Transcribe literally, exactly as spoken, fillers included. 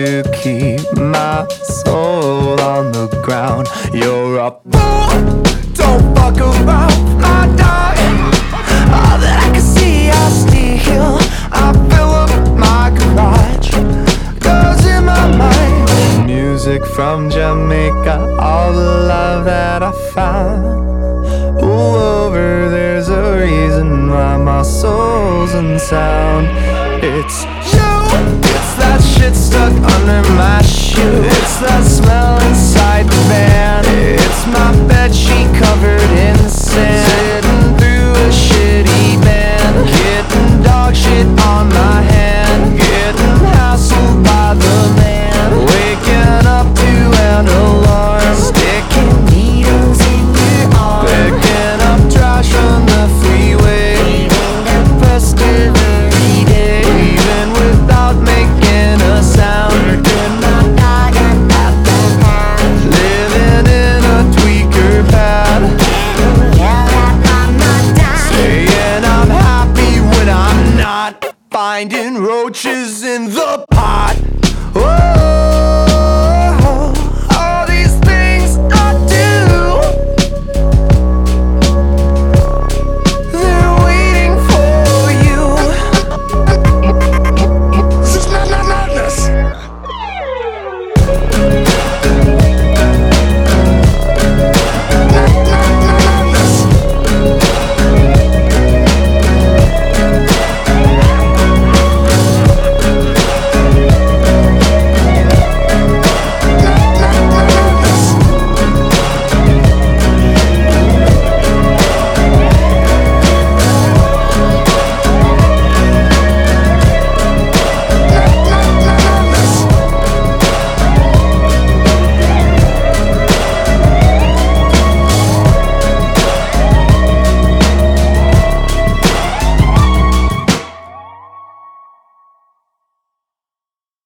to keep my soul on the ground. You're a fool, don't fuck around with my dog. All that I can see I steal, I fill up my garage, goes in my mind. Music from Jamaica, all the love that I found. Ooh, over there's a reason why my soul's unsound. It's you, it's that shit stuck under my shoe, it's that smell